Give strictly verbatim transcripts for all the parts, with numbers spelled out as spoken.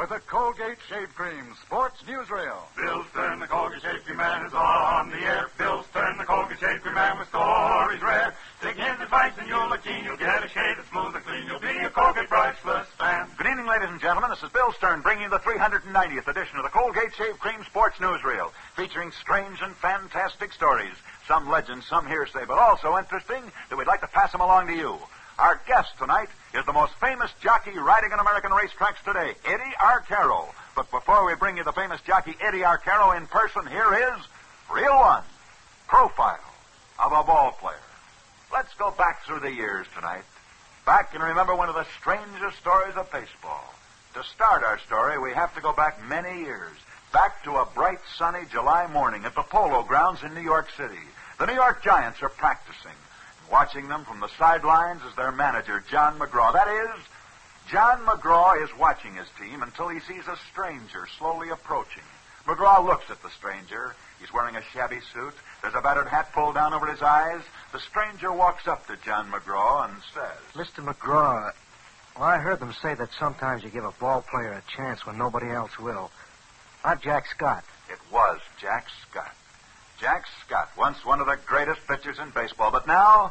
with the Colgate Shave Cream Sports Newsreel. Bill Stern, the Colgate Shave Cream Man, is on the air. Bill Stern, the Colgate Shave Cream Man, with stories rare. Dig his advice and you'll look keen. You'll get a shade that's smooth and clean. You'll be a Colgate brushless fan. Good evening, ladies and gentlemen. This is Bill Stern bringing you the three hundred ninetieth edition of the Colgate Shave Cream Sports Newsreel, featuring strange and fantastic stories. Some legends, some hearsay, but also interesting that we'd like to pass them along to you. Our guest tonight is the most famous jockey riding in American racetracks today, Eddie Arcaro. But before we bring you the famous jockey Eddie Arcaro in person, here is Reel One, Profile of a Ball Player. Let's go back through the years tonight. Back and remember one of the strangest stories of baseball. To start our story, we have to go back many years. Back to a bright, sunny July morning at the Polo Grounds in New York City. The New York Giants are practicing. Watching them from the sidelines is their manager, John McGraw. That is, John McGraw is watching his team until he sees a stranger slowly approaching. McGraw looks at the stranger. He's wearing a shabby suit. There's a battered hat pulled down over his eyes. The stranger walks up to John McGraw and says, Mister McGraw, well, I heard them say that sometimes you give a ball player a chance when nobody else will. I'm Jack Scott. It was Jack Scott. Jack Scott, once one of the greatest pitchers in baseball, but now,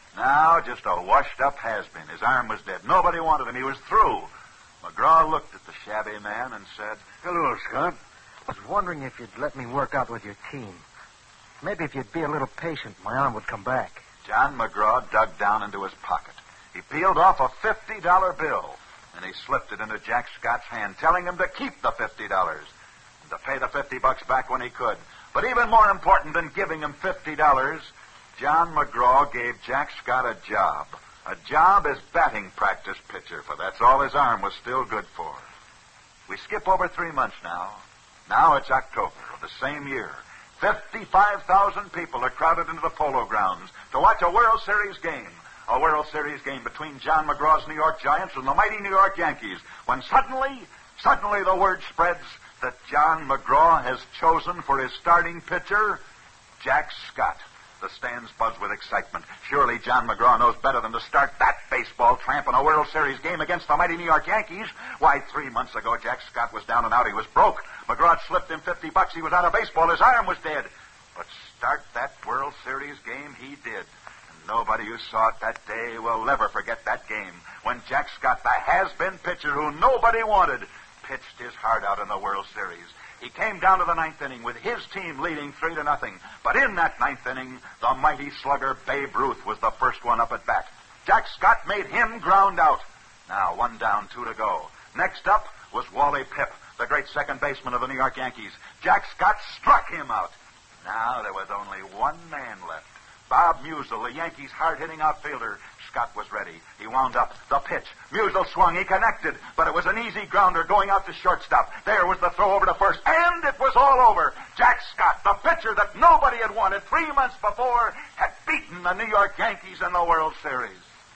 now just a washed-up has-been. His arm was dead. Nobody wanted him. He was through. McGraw looked at the shabby man and said, Hello, Scott. I was wondering if you'd let me work out with your team. Maybe if you'd be a little patient, my arm would come back. John McGraw dug down into his pocket. He peeled off a fifty dollar bill, and he slipped it into Jack Scott's hand, telling him to keep the fifty dollars and to pay the fifty bucks back when he could. But even more important than giving him fifty dollars, John McGraw gave Jack Scott a job. A job as batting practice pitcher, for that's all his arm was still good for. We skip over three months now. Now it's October of the same year. fifty-five thousand people are crowded into the Polo Grounds to watch a World Series game. A World Series game between John McGraw's New York Giants and the mighty New York Yankees. When suddenly, suddenly the word spreads that John McGraw has chosen for his starting pitcher, Jack Scott. The stands buzz with excitement. Surely John McGraw knows better than to start that baseball tramp in a World Series game against the mighty New York Yankees. Why, three months ago, Jack Scott was down and out. He was broke. McGraw had slipped him fifty bucks. He was out of baseball. His arm was dead. But start that World Series game he did. And nobody who saw it that day will ever forget that game when Jack Scott, the has-been pitcher who nobody wanted, pitched his heart out in the World Series. He came down to the ninth inning with his team leading three to nothing. But in that ninth inning, the mighty slugger Babe Ruth was the first one up at bat. Jack Scott made him ground out. Now one down, two to go. Next up was Wally Pipp, the great second baseman of the New York Yankees. Jack Scott struck him out. Now there was only one man left. Bob Musial, the Yankees' hard-hitting outfielder. Scott was ready. He wound up. The pitch. Musial swung. He connected. But it was an easy grounder going out to shortstop. There was the throw over to first. And it was all over. Jack Scott, the pitcher that nobody had wanted three months before, had beaten the New York Yankees in the World Series.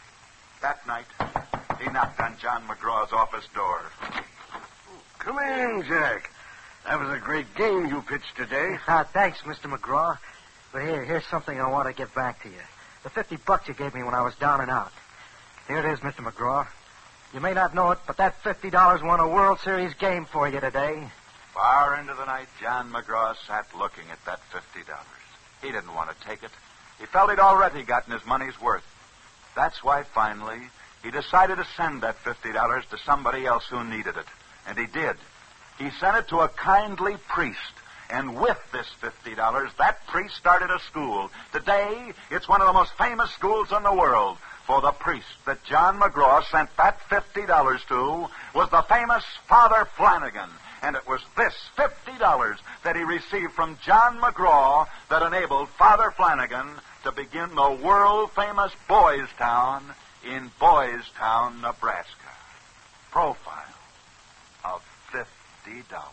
That night, he knocked on John McGraw's office door. Come in, Jack. That was a great game you pitched today. Ah, thanks, Mister McGraw. But here, here's something I want to give back to you. The fifty bucks you gave me when I was down and out. Here it is, Mister McGraw. You may not know it, but that fifty dollars won a World Series game for you today. Far into the night, John McGraw sat looking at that fifty dollars. He didn't want to take it. He felt he'd already gotten his money's worth. That's why, finally, he decided to send that fifty dollars to somebody else who needed it. And he did. He sent it to a kindly priest. And with this fifty dollars, that priest started a school. Today, it's one of the most famous schools in the world. For the priest that John McGraw sent that fifty dollars to was the famous Father Flanagan. And it was this fifty dollars that he received from John McGraw that enabled Father Flanagan to begin the world-famous Boys Town in Boys Town, Nebraska. Profile of fifty dollars.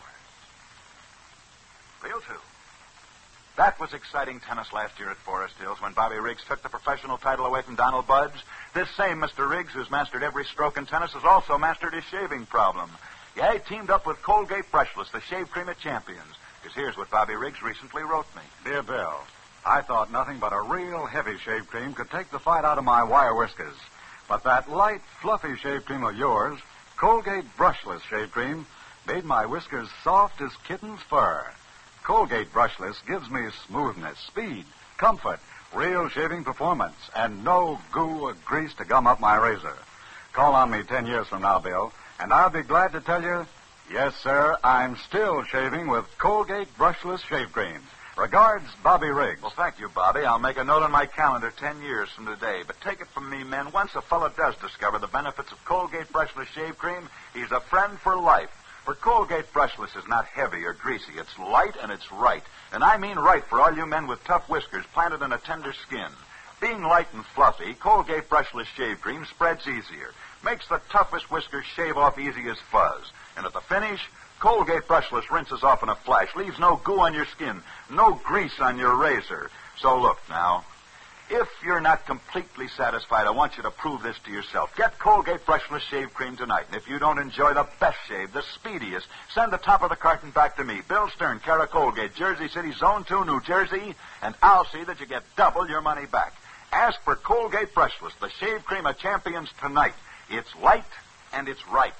Reel two. That was exciting tennis last year at Forest Hills when Bobby Riggs took the professional title away from Donald Budge. This same Mister Riggs, who's mastered every stroke in tennis, has also mastered his shaving problem. Yeah, he teamed up with Colgate Brushless, the shave cream of champions. Because here's what Bobby Riggs recently wrote me. Dear Bill, I thought nothing but a real heavy shave cream could take the fight out of my wire whiskers. But that light, fluffy shave cream of yours, Colgate Brushless Shave Cream, made my whiskers soft as kitten's fur. Colgate Brushless gives me smoothness, speed, comfort, real shaving performance, and no goo or grease to gum up my razor. Call on me ten years from now, Bill, and I'll be glad to tell you, yes, sir, I'm still shaving with Colgate Brushless Shave Cream. Regards, Bobby Riggs. Well, thank you, Bobby. I'll make a note on my calendar ten years from today. But take it from me, men, once a fellow does discover the benefits of Colgate Brushless Shave Cream, he's a friend for life. For Colgate Brushless is not heavy or greasy. It's light and it's right. And I mean right for all you men with tough whiskers planted in a tender skin. Being light and fluffy, Colgate Brushless Shave Cream spreads easier. Makes the toughest whiskers shave off easy as fuzz. And at the finish, Colgate Brushless rinses off in a flash, leaves no goo on your skin, no grease on your razor. So look now, if you're not completely satisfied, I want you to prove this to yourself. Get Colgate Brushless Shave Cream tonight. And if you don't enjoy the best shave, the speediest, send the top of the carton back to me, Bill Stern, Cara Colgate, Jersey City, Zone two, New Jersey, and I'll see that you get double your money back. Ask for Colgate Brushless, the shave cream of champions tonight. It's light and it's right.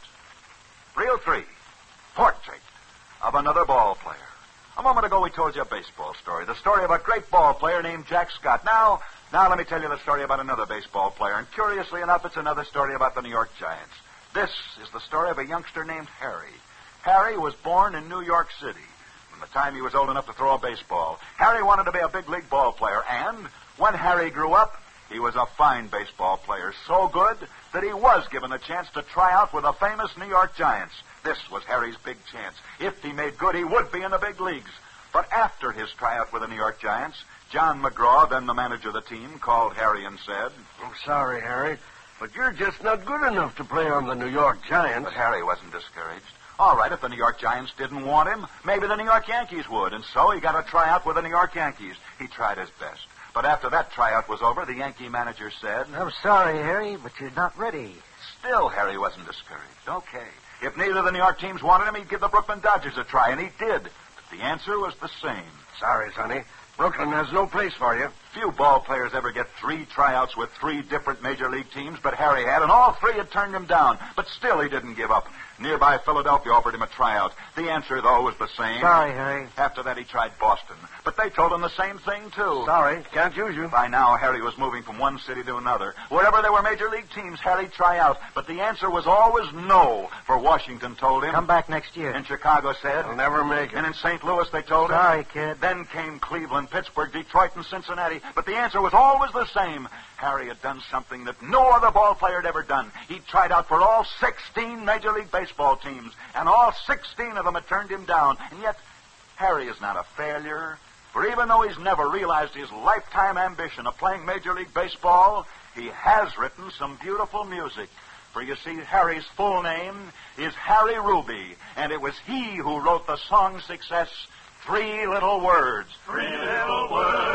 Reel three. Portrait of another ball player. A moment ago, we told you a baseball story, the story of a great ball player named Jack Scott. Now, now let me tell you the story about another baseball player, and curiously enough, it's another story about the New York Giants. This is the story of a youngster named Harry. Harry was born in New York City. From the time he was old enough to throw a baseball, Harry wanted to be a big league ball player, and when Harry grew up, he was a fine baseball player, so good that he was given a chance to try out with the famous New York Giants. This was Harry's big chance. If he made good, he would be in the big leagues. But after his tryout with the New York Giants, John McGraw, then the manager of the team, called Harry and said, I'm sorry, Harry, but you're just not good enough to play on the New York Giants. But Harry wasn't discouraged. All right, if the New York Giants didn't want him, maybe the New York Yankees would. And so he got a tryout with the New York Yankees. He tried his best. But after that tryout was over, the Yankee manager said, I'm sorry, Harry, but you're not ready. Still, Harry wasn't discouraged. Okay. If neither of the New York teams wanted him, he'd give the Brooklyn Dodgers a try, and he did. But the answer was the same. Sorry, Sonny. Brooklyn has no place for you. Few ball players ever get three tryouts with three different major league teams, but Harry had, and all three had turned him down. But still he didn't give up. Nearby Philadelphia offered him a tryout. The answer, though, was the same. Sorry, Harry. After that, he tried Boston. But they told him the same thing, too. Sorry, can't use you. By now, Harry was moving from one city to another. Wherever there were major league teams, Harry'd try out. But the answer was always no, for Washington told him. Come back next year. And Chicago said. I'll never make it. And in Saint Louis, they told him. Sorry, kid. Then came Cleveland, Pittsburgh, Detroit, and Cincinnati. But the answer was always the same. Harry had done something that no other ball player had ever done. He'd tried out for all sixteen Major League Baseball teams, and all sixteen of them had turned him down. And yet, Harry is not a failure. For even though he's never realized his lifetime ambition of playing Major League Baseball, he has written some beautiful music. For you see, Harry's full name is Harry Ruby, and it was he who wrote the song success, Three Little Words. Three little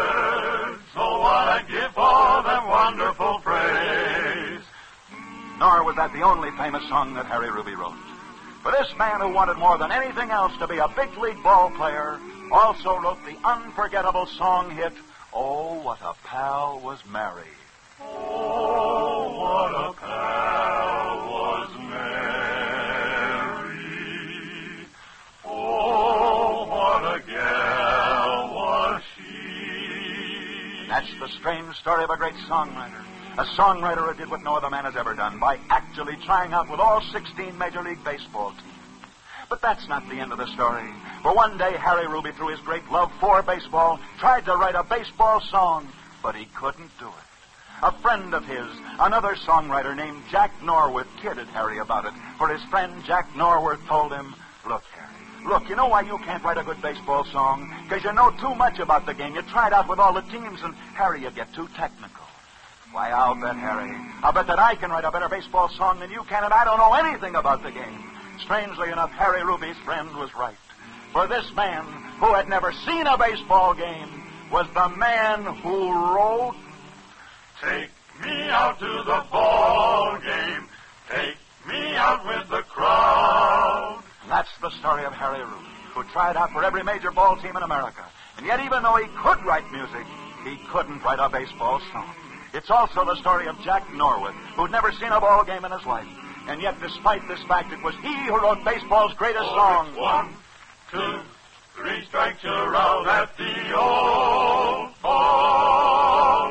words, oh, what I'd give for them wonderful praise. Nor was that the only famous song that Harry Ruby wrote. For this man who wanted more than anything else to be a big league ball player also wrote the unforgettable song hit, Oh, What a Pal Was Mary. Oh, what a pal was Mary. Oh, what a gal was she. That's the strange story of a great songwriter. A songwriter who did what no other man has ever done by actually trying out with all sixteen Major League Baseball teams. But that's not the end of the story. For one day, Harry Ruby, through his great love for baseball, tried to write a baseball song, but he couldn't do it. A friend of his, another songwriter named Jack Norworth, kidded Harry about it. For his friend Jack Norworth told him, Look, Harry, look, you know why you can't write a good baseball song? Because you know too much about the game. You tried out with all the teams, and, Harry, you get too technical. Why, I'll bet, Harry, I'll bet that I can write a better baseball song than you can, and I don't know anything about the game. Strangely enough, Harry Ruby's friend was right. For this man, who had never seen a baseball game, was the man who wrote, Take me out to the ball game. Take me out with the crowd. And that's the story of Harry Ruby, who tried out for every major ball team in America. And yet, even though he could write music, he couldn't write a baseball song. It's also the story of Jack Norworth, who'd never seen a ball game in his life. And yet, despite this fact, it was he who wrote baseball's greatest song. One, two, three strikes, you're out at the old ball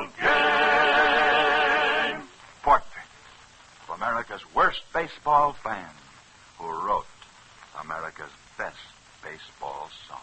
game. Portrait of America's worst baseball fan who wrote America's best baseball song.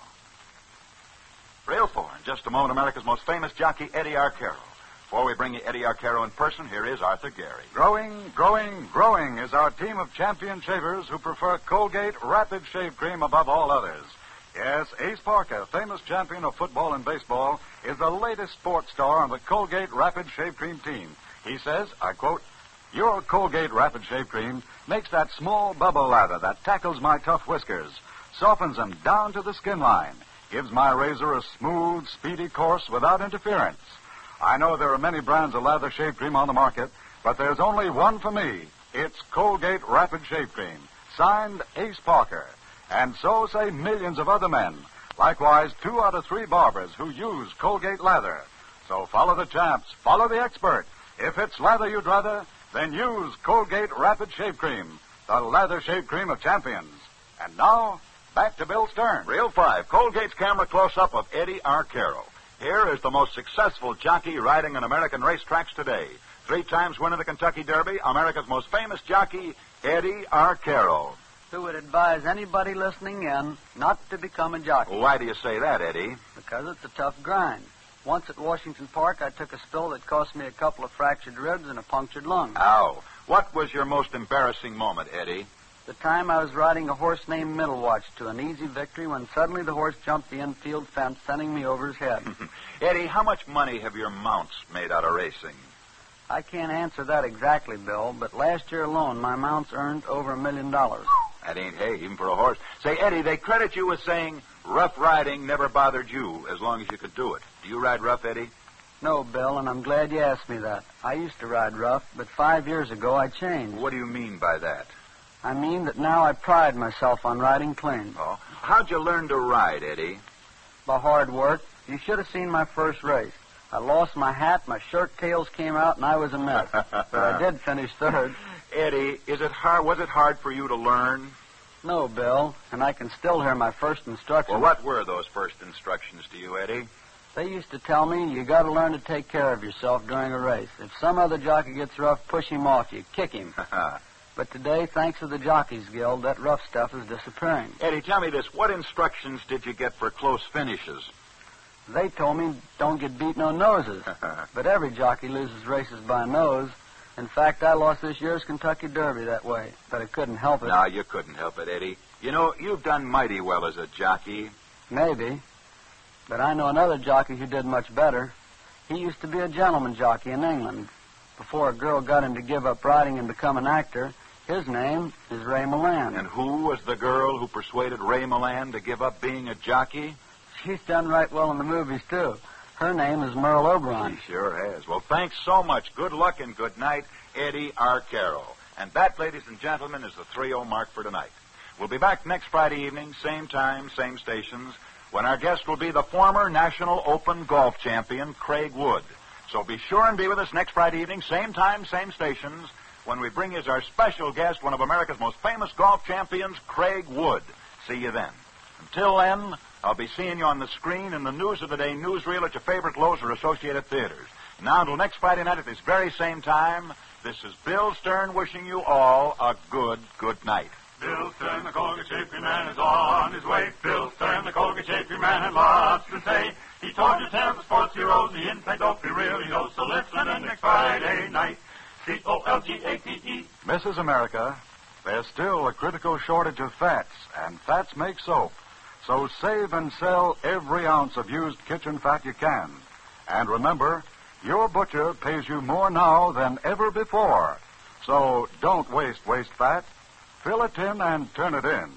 Reel four. In just a moment, America's most famous jockey, Eddie Arcaro. Before we bring you Eddie Arcaro in person, here is Arthur Gary. Growing, growing, growing is our team of champion shavers who prefer Colgate Rapid Shave Cream above all others. Yes, Ace Parker, famous champion of football and baseball, is the latest sports star on the Colgate Rapid Shave Cream team. He says, I quote, "Your Colgate Rapid Shave Cream makes that small bubble lather that tackles my tough whiskers, softens them down to the skin line, gives my razor a smooth, speedy course without interference. I know there are many brands of lather shave cream on the market, but there's only one for me. It's Colgate Rapid Shave Cream, signed Ace Parker. And so say millions of other men. Likewise, two out of three barbers who use Colgate lather. So follow the champs, follow the expert. If it's lather you'd rather, then use Colgate Rapid Shave Cream, the lather shave cream of champions. And now, back to Bill Stern. Reel five. Colgate's camera close-up of Eddie Arcaro. Here is the most successful jockey riding on American racetracks today. Three times winner of the Kentucky Derby, America's most famous jockey, Eddie Arcaro. Who would advise anybody listening in not to become a jockey. Why do you say that, Eddie? Because it's a tough grind. Once at Washington Park, I took a spill that cost me a couple of fractured ribs and a punctured lung. Ow. What was your most embarrassing moment, Eddie? The time I was riding a horse named Middlewatch to an easy victory when suddenly the horse jumped the infield fence, sending me over his head. Eddie, how much money have your mounts made out of racing? I can't answer that exactly, Bill, but last year alone, my mounts earned over a million dollars. That ain't hay, even for a horse. Say, Eddie, they credit you with saying rough riding never bothered you as long as you could do it. Do you ride rough, Eddie? No, Bill, and I'm glad you asked me that. I used to ride rough, but five years ago I changed. What do you mean by that? I mean that now I pride myself on riding clean. Oh. How'd you learn to ride, Eddie? By hard work. You should have seen my first race. I lost my hat, my shirt tails came out, and I was a mess. But I did finish third. Eddie, is it hard? Was it hard for you to learn? No, Bill, and I can still hear my first instructions. Well, what were those first instructions to you, Eddie? They used to tell me you got to learn to take care of yourself during a race. If some other jockey gets rough, push him off. You kick him. But today, thanks to the Jockeys Guild, that rough stuff is disappearing. Eddie, tell me this. What instructions did you get for close finishes? They told me don't get beat no noses. But every jockey loses races by nose. In fact, I lost this year's Kentucky Derby that way, but I couldn't help it. No, you couldn't help it, Eddie. You know, you've done mighty well as a jockey. Maybe. But I know another jockey who did much better. He used to be a gentleman jockey in England. Before a girl got him to give up riding and become an actor, his name is Ray Milland. And who was the girl who persuaded Ray Milland to give up being a jockey? She's done right well in the movies, too. Her name is Merle Oberon. She sure has. Well, thanks so much. Good luck and good night, Eddie Arcaro. And that, ladies and gentlemen, is the three oh mark for tonight. We'll be back next Friday evening, same time, same stations, when our guest will be the former National Open golf champion, Craig Wood. So be sure and be with us next Friday evening, same time, same stations, when we bring you as our special guest one of America's most famous golf champions, Craig Wood. See you then. Until then, I'll be seeing you on the screen in the News of the Day newsreel at your favorite Lowe's or Associated Theaters. Now, until next Friday night at this very same time, this is Bill Stern wishing you all a good, good night. Bill Stern, the Colgate Shave Cream Man, is on his way. Bill Stern, the Colgate Shave Cream Man, had lots to say. He told you tales of sports heroes, the inside dope he really knows. So listen in next Friday night. C O L G A T E. Missus America, there's still a critical shortage of fats, and fats make soap. So save and sell every ounce of used kitchen fat you can. And remember, your butcher pays you more now than ever before. So don't waste waste fat. Fill it in and turn it in.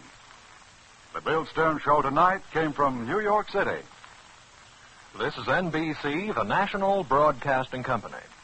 The Bill Stern Show tonight came from New York City. This is N B C, the National Broadcasting Company.